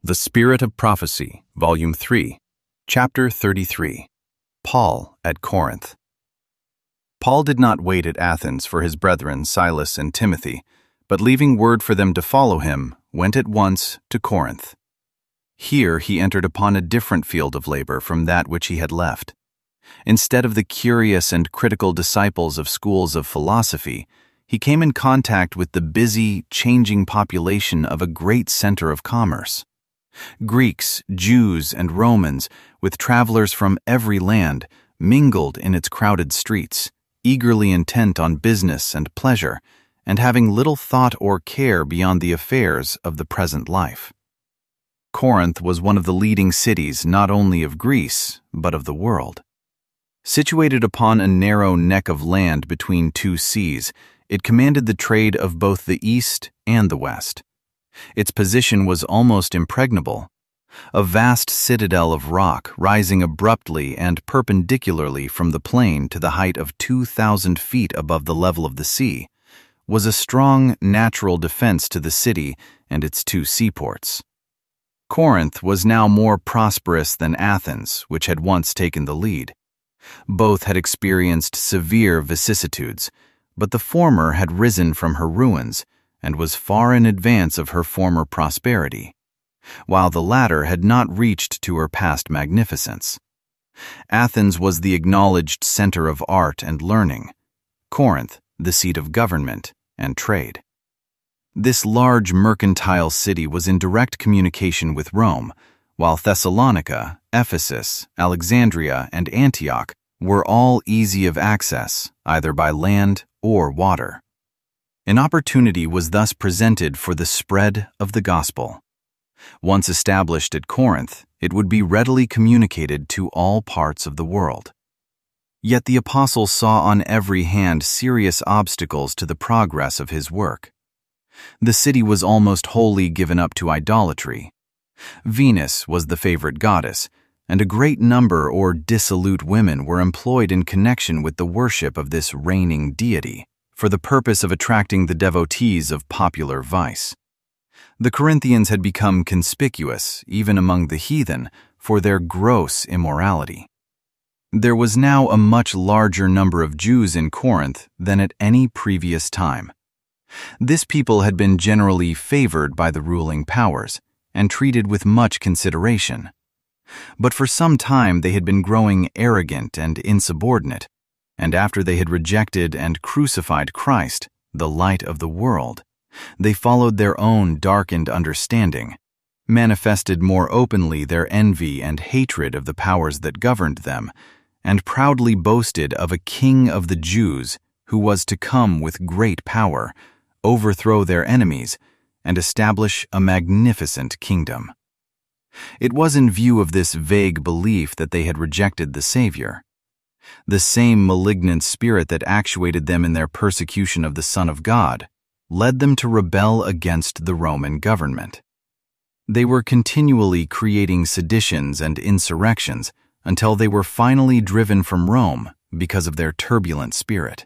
The Spirit of Prophecy, Volume 3, Chapter 33. Paul at Corinth. Paul did not wait at Athens for his brethren Silas and Timothy, but leaving word for them to follow him, went at once to Corinth. Here he entered upon a different field of labor from that which he had left. Instead of the curious and critical disciples of schools of philosophy, he came in contact with the busy, changing population of a great center of commerce. Greeks, Jews, and Romans, with travelers from every land, mingled in its crowded streets, eagerly intent on business and pleasure, and having little thought or care beyond the affairs of the present life. Corinth was one of the leading cities not only of Greece, but of the world. Situated upon a narrow neck of land between two seas, it commanded the trade of both the East and the West. Its position was almost impregnable, a vast citadel of rock rising abruptly and perpendicularly from the plain to the height of 2,000 feet above the level of the sea, was a strong natural defense to the city and its two seaports. Corinth was now more prosperous than Athens, which had once taken the lead. Both had experienced severe vicissitudes, but the former had risen from her ruins and was far in advance of her former prosperity, while the latter had not reached to her past magnificence. Athens was the acknowledged center of art and learning, Corinth the seat of government and trade. This large mercantile city was in direct communication with Rome, while Thessalonica, Ephesus, Alexandria, and Antioch were all easy of access, either by land or water. An opportunity was thus presented for the spread of the gospel. Once established at Corinth, it would be readily communicated to all parts of the world. Yet the apostle saw on every hand serious obstacles to the progress of his work. The city was almost wholly given up to idolatry. Venus was the favorite goddess, and a great number or dissolute women were employed in connection with the worship of this reigning deity, for the purpose of attracting the devotees of popular vice. The Corinthians had become conspicuous, even among the heathen, for their gross immorality. There was now a much larger number of Jews in Corinth than at any previous time. This people had been generally favored by the ruling powers and treated with much consideration. But for some time they had been growing arrogant and insubordinate, and after they had rejected and crucified Christ, the light of the world, they followed their own darkened understanding, manifested more openly their envy and hatred of the powers that governed them, and proudly boasted of a king of the Jews who was to come with great power, overthrow their enemies, and establish a magnificent kingdom. It was in view of this vague belief that they had rejected the Savior. The same malignant spirit that actuated them in their persecution of the Son of God led them to rebel against the Roman government. They were continually creating seditions and insurrections until they were finally driven from Rome because of their turbulent spirit.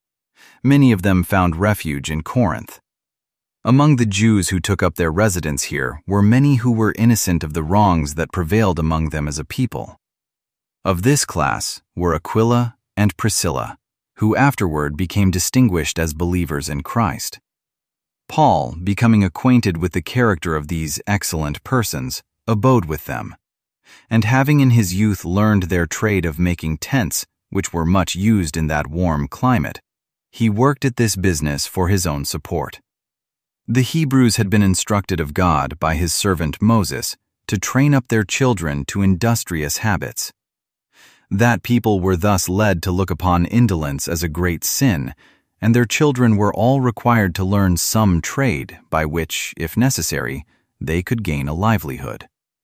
Many of them found refuge in Corinth. Among the Jews who took up their residence here were many who were innocent of the wrongs that prevailed among them as a people. Of this class were Aquila and Priscilla, who afterward became distinguished as believers in Christ. Paul, becoming acquainted with the character of these excellent persons, abode with them, and having in his youth learned their trade of making tents, which were much used in that warm climate, he worked at this business for his own support. The Hebrews had been instructed of God by his servant Moses to train up their children to industrious habits. That people were thus led to look upon indolence as a great sin, and their children were all required to learn some trade by which, if necessary, they could gain a livelihood.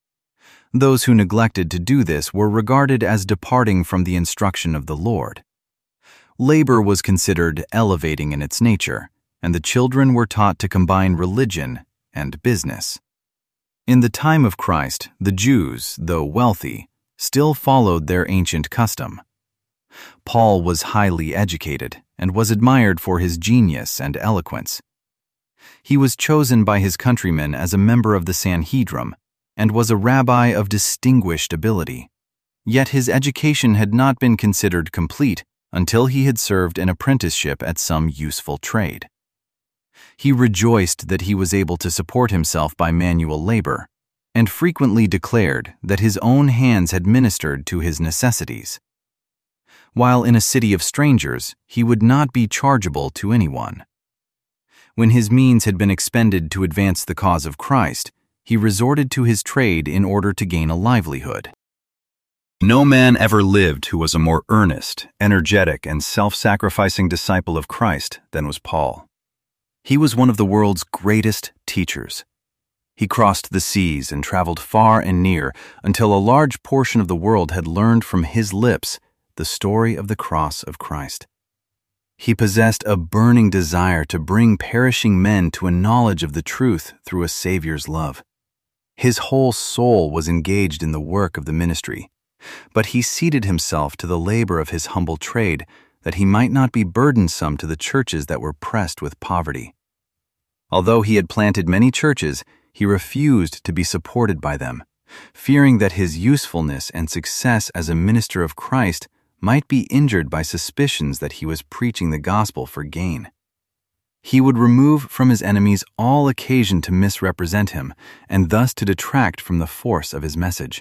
Those who neglected to do this were regarded as departing from the instruction of the Lord. Labor was considered elevating in its nature, and the children were taught to combine religion and business. In the time of Christ, the Jews, though wealthy, still followed their ancient custom. Paul was highly educated and was admired for his genius and eloquence. He was chosen by his countrymen as a member of the Sanhedrim and was a rabbi of distinguished ability. Yet his education had not been considered complete until he had served an apprenticeship at some useful trade. He rejoiced that he was able to support himself by manual labor, and frequently declared that his own hands had ministered to his necessities. While in a city of strangers, he would not be chargeable to anyone. When his means had been expended to advance the cause of Christ, he resorted to his trade in order to gain a livelihood. No man ever lived who was a more earnest, energetic, and self-sacrificing disciple of Christ than was Paul. He was one of the world's greatest teachers. He crossed the seas and traveled far and near until a large portion of the world had learned from his lips the story of the cross of Christ. He possessed a burning desire to bring perishing men to a knowledge of the truth through a Savior's love. His whole soul was engaged in the work of the ministry, but he ceded himself to the labor of his humble trade that he might not be burdensome to the churches that were pressed with poverty. Although he had planted many churches, he refused to be supported by them, fearing that his usefulness and success as a minister of Christ might be injured by suspicions that he was preaching the gospel for gain. He would remove from his enemies all occasion to misrepresent him and thus to detract from the force of his message.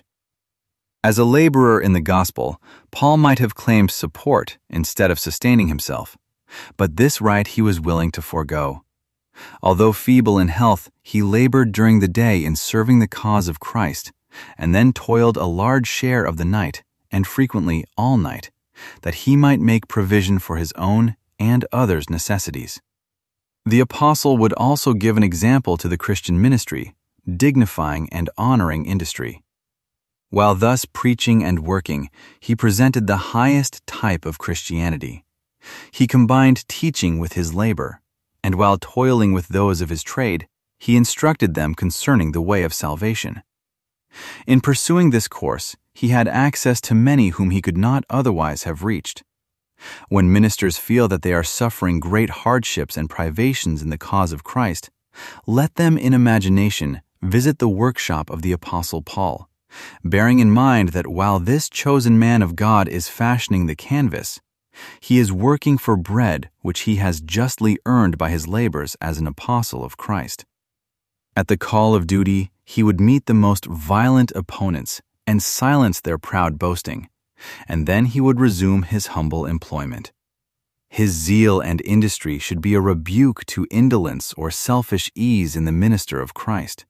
As a laborer in the gospel, Paul might have claimed support instead of sustaining himself, but this right he was willing to forego. Although feeble in health, he labored during the day in serving the cause of Christ, and then toiled a large share of the night, and frequently all night, that he might make provision for his own and others' necessities. The apostle would also give an example to the Christian ministry, dignifying and honoring industry. While thus preaching and working, he presented the highest type of Christianity. He combined teaching with his labor, and while toiling with those of his trade, he instructed them concerning the way of salvation. In pursuing this course, he had access to many whom he could not otherwise have reached. When ministers feel that they are suffering great hardships and privations in the cause of Christ, let them in imagination visit the workshop of the Apostle Paul, bearing in mind that while this chosen man of God is fashioning the canvas, he is working for bread which he has justly earned by his labors as an apostle of Christ. At the call of duty, he would meet the most violent opponents and silence their proud boasting, and then he would resume his humble employment. His zeal and industry should be a rebuke to indolence or selfish ease in the minister of Christ.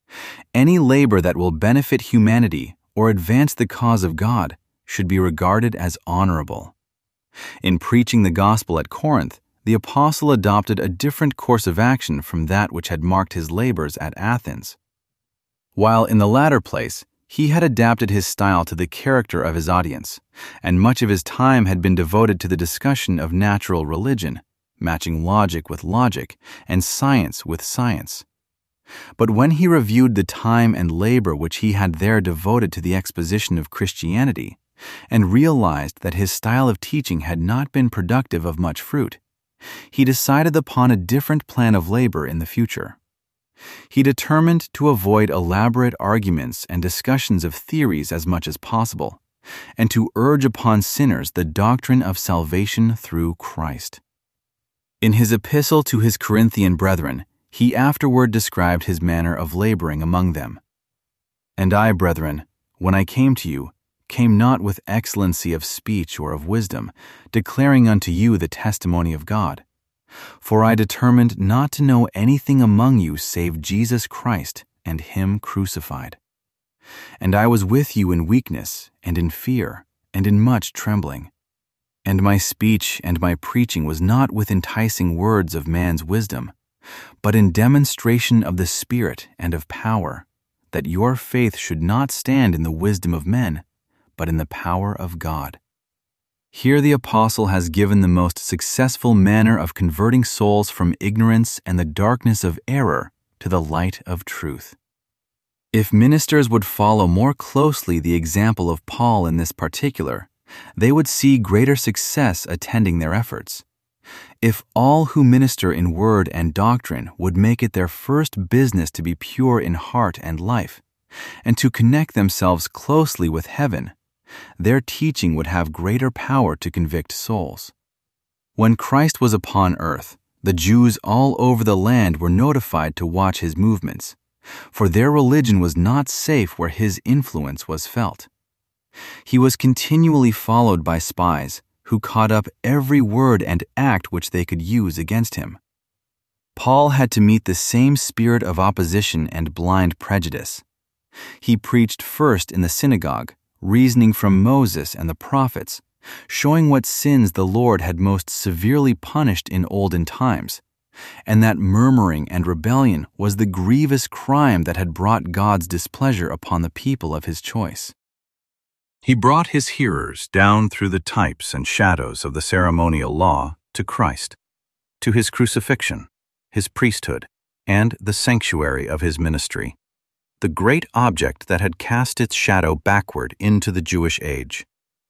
Any labor that will benefit humanity or advance the cause of God should be regarded as honorable. In preaching the gospel at Corinth, the apostle adopted a different course of action from that which had marked his labors at Athens. While in the latter place, he had adapted his style to the character of his audience, and much of his time had been devoted to the discussion of natural religion, matching logic with logic and science with science. But when he reviewed the time and labor which he had there devoted to the exposition of Christianity, and realized that his style of teaching had not been productive of much fruit, he decided upon a different plan of labor in the future. He determined to avoid elaborate arguments and discussions of theories as much as possible, and to urge upon sinners the doctrine of salvation through Christ. In his epistle to his Corinthian brethren, he afterward described his manner of laboring among them. "And I, brethren, when I came to you, came not with excellency of speech or of wisdom, declaring unto you the testimony of God. For I determined not to know anything among you save Jesus Christ and him crucified. And I was with you in weakness and in fear and in much trembling. And my speech and my preaching was not with enticing words of man's wisdom, but in demonstration of the Spirit and of power, that your faith should not stand in the wisdom of men, but in the power of God." Here the apostle has given the most successful manner of converting souls from ignorance and the darkness of error to the light of truth. If ministers would follow more closely the example of Paul in this particular, they would see greater success attending their efforts. If all who minister in word and doctrine would make it their first business to be pure in heart and life, and to connect themselves closely with heaven, their teaching would have greater power to convict souls. When Christ was upon earth, the Jews all over the land were notified to watch his movements, for their religion was not safe where his influence was felt. He was continually followed by spies who caught up every word and act which they could use against him. Paul had to meet the same spirit of opposition and blind prejudice. He preached first in the synagogue, reasoning from Moses and the prophets, showing what sins the Lord had most severely punished in olden times, and that murmuring and rebellion was the grievous crime that had brought God's displeasure upon the people of his choice. He brought his hearers down through the types and shadows of the ceremonial law to Christ, to his crucifixion, his priesthood, and the sanctuary of his ministry, the great object that had cast its shadow backward into the Jewish age.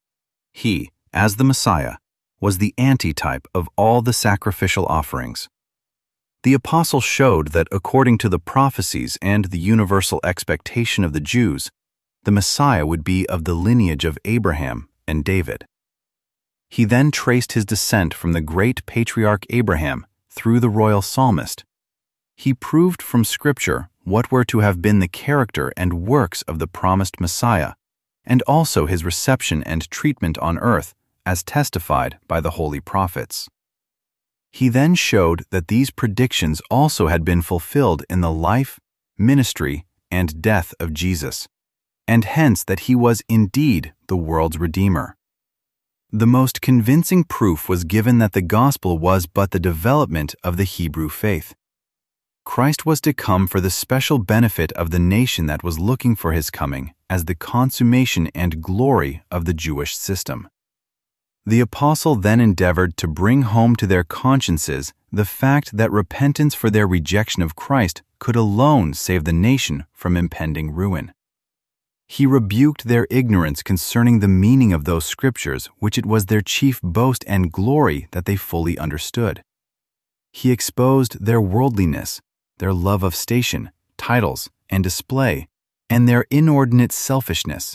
He, as the Messiah, was the antitype of all the sacrificial offerings. The apostle showed that according to the prophecies and the universal expectation of the Jews, the Messiah would be of the lineage of Abraham and David. He then traced his descent from the great patriarch Abraham through the royal psalmist. He proved from Scripture what were to have been the character and works of the promised Messiah, and also his reception and treatment on earth, as testified by the holy prophets. He then showed that these predictions also had been fulfilled in the life, ministry, and death of Jesus, and hence that he was indeed the world's Redeemer. The most convincing proof was given that the gospel was but the development of the Hebrew faith. Christ was to come for the special benefit of the nation that was looking for his coming as the consummation and glory of the Jewish system. The apostle then endeavored to bring home to their consciences the fact that repentance for their rejection of Christ could alone save the nation from impending ruin. He rebuked their ignorance concerning the meaning of those scriptures which it was their chief boast and glory that they fully understood. He exposed their worldliness, their love of station, titles, and display, and their inordinate selfishness.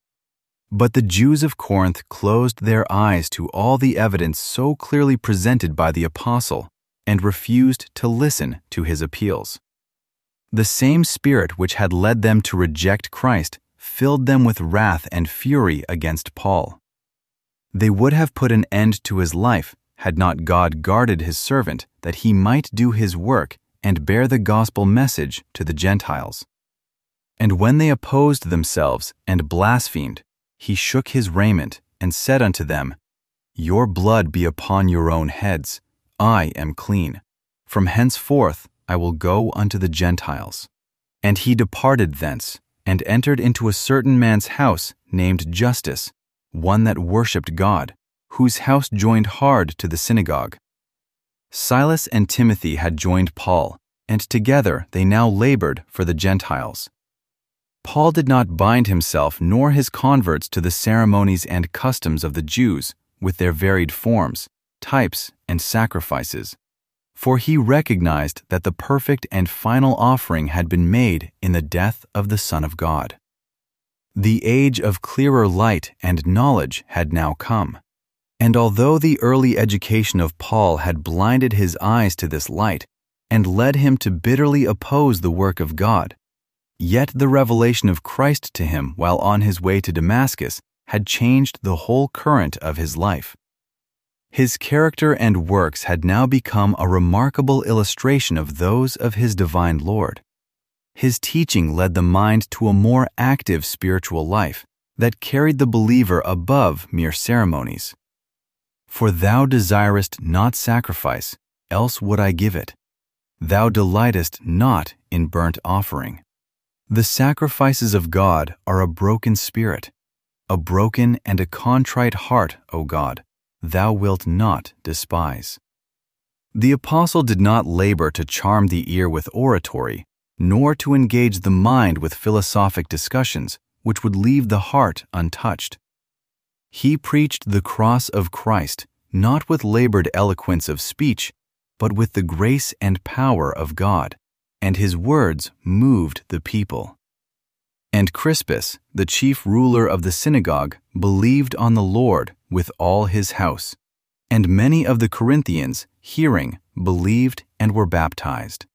But the Jews of Corinth closed their eyes to all the evidence so clearly presented by the apostle and refused to listen to his appeals. The same spirit which had led them to reject Christ filled them with wrath and fury against Paul. They would have put an end to his life had not God guarded his servant that he might do his work and bear the gospel message to the Gentiles. And when they opposed themselves and blasphemed, he shook his raiment and said unto them, Your blood be upon your own heads. I am clean. From henceforth I will go unto the Gentiles. And he departed thence, and entered into a certain man's house named Justus, one that worshipped God, whose house joined hard to the synagogue. Silas and Timothy had joined Paul, and together they now labored for the Gentiles. Paul did not bind himself nor his converts to the ceremonies and customs of the Jews with their varied forms, types, and sacrifices, for he recognized that the perfect and final offering had been made in the death of the Son of God. The age of clearer light and knowledge had now come, and although the early education of Paul had blinded his eyes to this light and led him to bitterly oppose the work of God, yet the revelation of Christ to him while on his way to Damascus had changed the whole current of his life. His character and works had now become a remarkable illustration of those of his divine Lord. His teaching led the mind to a more active spiritual life that carried the believer above mere ceremonies. For thou desirest not sacrifice, else would I give it. Thou delightest not in burnt offering. The sacrifices of God are a broken spirit. A broken and a contrite heart, O God, thou wilt not despise. The apostle did not labor to charm the ear with oratory, nor to engage the mind with philosophic discussions, which would leave the heart untouched. He preached the cross of Christ, not with labored eloquence of speech, but with the grace and power of God, and his words moved the people. And Crispus, the chief ruler of the synagogue, believed on the Lord with all his house. And many of the Corinthians, hearing, believed and were baptized.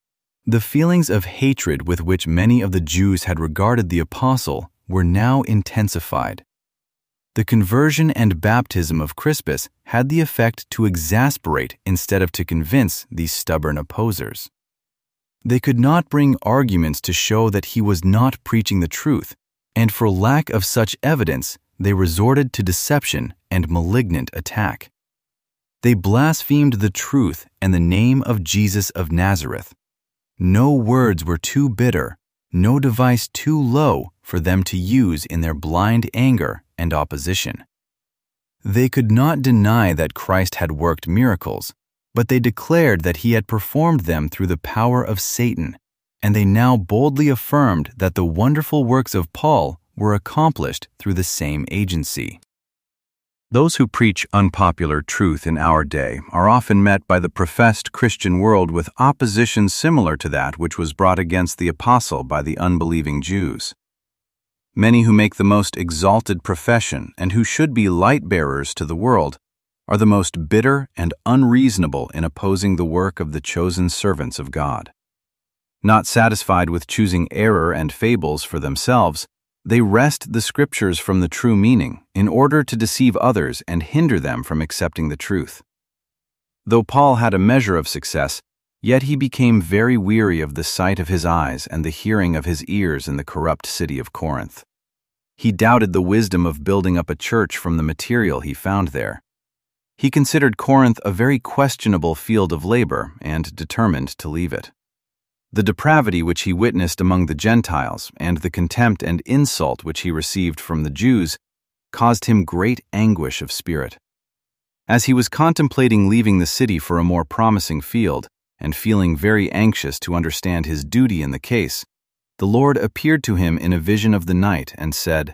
The feelings of hatred with which many of the Jews had regarded the apostle were now intensified. The conversion and baptism of Crispus had the effect to exasperate instead of to convince these stubborn opposers. They could not bring arguments to show that he was not preaching the truth, and for lack of such evidence, they resorted to deception and malignant attack. They blasphemed the truth and the name of Jesus of Nazareth. No words were too bitter, no device too low for them to use in their blind anger and opposition. They could not deny that Christ had worked miracles, but they declared that he had performed them through the power of Satan, and they now boldly affirmed that the wonderful works of Paul were accomplished through the same agency. Those who preach unpopular truth in our day are often met by the professed Christian world with opposition similar to that which was brought against the apostle by the unbelieving Jews. Many who make the most exalted profession and who should be light-bearers to the world are the most bitter and unreasonable in opposing the work of the chosen servants of God. Not satisfied with choosing error and fables for themselves, they wrest the Scriptures from the true meaning in order to deceive others and hinder them from accepting the truth. Though Paul had a measure of success, yet he became very weary of the sight of his eyes and the hearing of his ears in the corrupt city of Corinth. He doubted the wisdom of building up a church from the material he found there. He considered Corinth a very questionable field of labor and determined to leave it. The depravity which he witnessed among the Gentiles and the contempt and insult which he received from the Jews caused him great anguish of spirit. As he was contemplating leaving the city for a more promising field and feeling very anxious to understand his duty in the case, the Lord appeared to him in a vision of the night and said,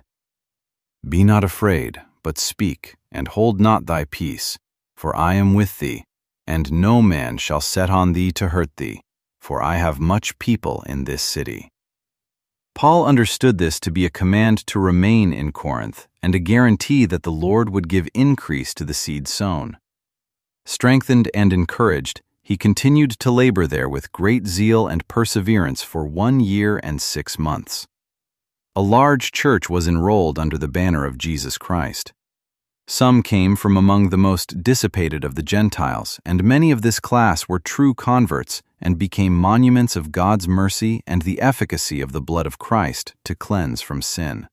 "Be not afraid, but speak, and hold not thy peace, for I am with thee, and no man shall set on thee to hurt thee, for I have much people in this city." Paul understood this to be a command to remain in Corinth and a guarantee that the Lord would give increase to the seed sown. Strengthened and encouraged, he continued to labor there with great zeal and perseverance for 1 year and 6 months. A large church was enrolled under the banner of Jesus Christ. Some came from among the most dissipated of the Gentiles, and many of this class were true converts and became monuments of God's mercy and the efficacy of the blood of Christ to cleanse from sin.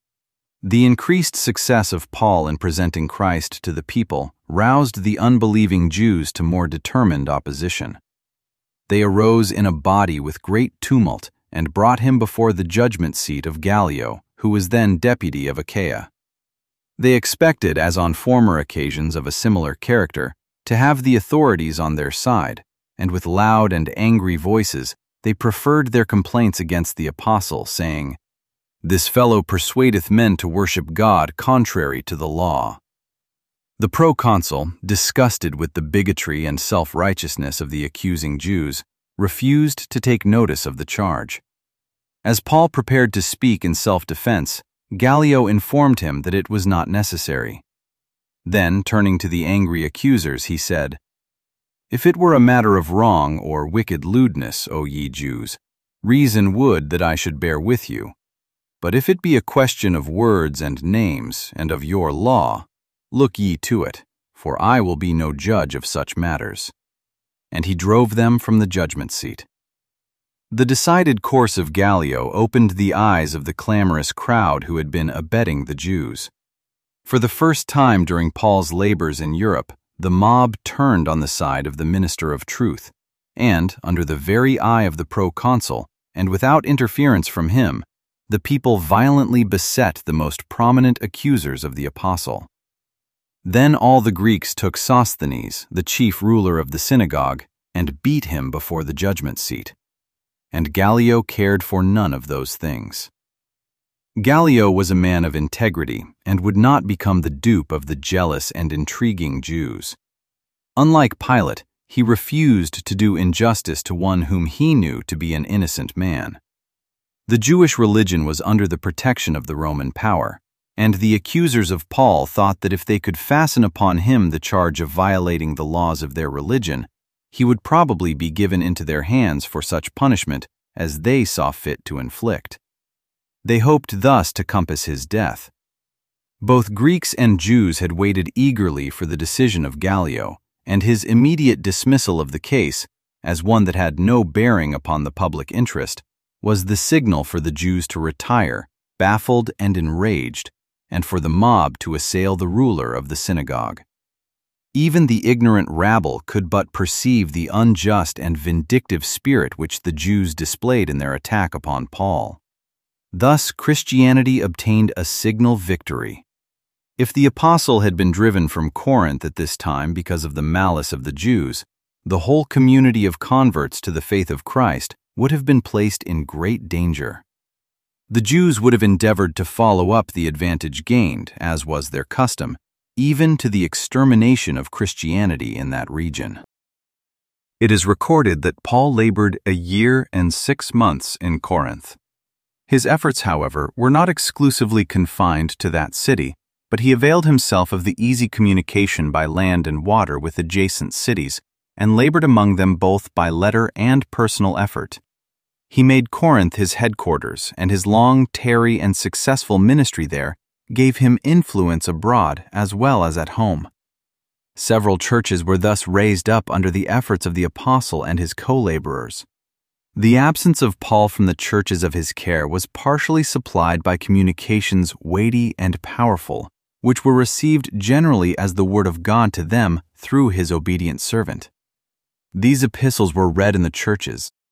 The increased success of Paul in presenting Christ to the people roused the unbelieving Jews to more determined opposition. They arose in a body with great tumult and brought him before the judgment seat of Gallio, who was then deputy of Achaia. They expected, as on former occasions of a similar character, to have the authorities on their side, and with loud and angry voices they preferred their complaints against the apostle, saying, "This fellow persuadeth men to worship God contrary to the law." The proconsul, disgusted with the bigotry and self-righteousness of the accusing Jews, refused to take notice of the charge. As Paul prepared to speak in self-defense, Gallio informed him that it was not necessary. Then, turning to the angry accusers, he said, "If it were a matter of wrong or wicked lewdness, O ye Jews, reason would that I should bear with you. But if it be a question of words and names, and of your law, look ye to it, for I will be no judge of such matters." And he drove them from the judgment seat. The decided course of Gallio opened the eyes of the clamorous crowd who had been abetting the Jews. For the first time during Paul's labors in Europe, the mob turned on the side of the minister of truth, and, under the very eye of the proconsul, and without interference from him, the people violently beset the most prominent accusers of the apostle. Then all the Greeks took Sosthenes, the chief ruler of the synagogue, and beat him before the judgment seat. And Gallio cared for none of those things. Gallio was a man of integrity and would not become the dupe of the jealous and intriguing Jews. Unlike Pilate, he refused to do injustice to one whom he knew to be an innocent man. The Jewish religion was under the protection of the Roman power, and the accusers of Paul thought that if they could fasten upon him the charge of violating the laws of their religion, he would probably be given into their hands for such punishment as they saw fit to inflict. They hoped thus to compass his death. Both Greeks and Jews had waited eagerly for the decision of Gallio, and his immediate dismissal of the case, as one that had no bearing upon the public interest, was the signal for the Jews to retire, baffled and enraged, and for the mob to assail the ruler of the synagogue. Even the ignorant rabble could but perceive the unjust and vindictive spirit which the Jews displayed in their attack upon Paul. Thus Christianity obtained a signal victory. If the apostle had been driven from Corinth at this time because of the malice of the Jews, the whole community of converts to the faith of Christ would have been placed in great danger. The Jews would have endeavored to follow up the advantage gained, as was their custom, even to the extermination of Christianity in that region. It is recorded that Paul labored 1 year and 6 months in Corinth. His efforts, however, were not exclusively confined to that city, but he availed himself of the easy communication by land and water with adjacent cities, and labored among them both by letter and personal effort. He made Corinth his headquarters, and his long, tarry, and successful ministry there gave him influence abroad as well as at home. Several churches were thus raised up under the efforts of the apostle and his co-laborers. The absence of Paul from the churches of his care was partially supplied by communications weighty and powerful, which were received generally as the word of God to them through his obedient servant. These epistles were read in the churches,